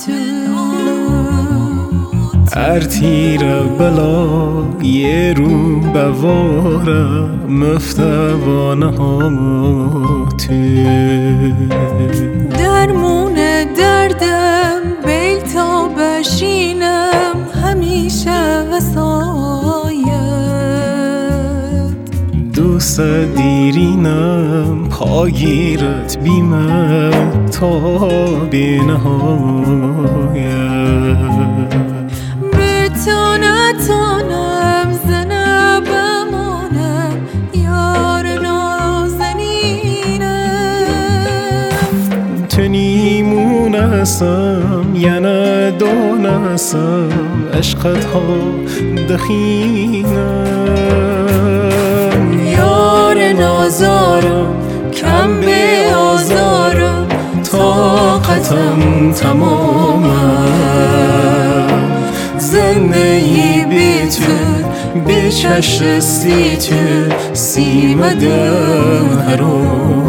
تو ارتیر بلا یه رو بوارم مفتوانه ها تو درمون دردم بیل تا بشینم همیشه وسایت دوست دیرینم پاگیرت بیمت تا بی نهایت به تو نتانم زنه بمانم یار نازنینم تو نیمونسم یا ندانسم عشقت ها دخینم یار نازارم کم به آزارم طاقتم تمامم زندگی بی تو به چشم سی تو سیمدم هرو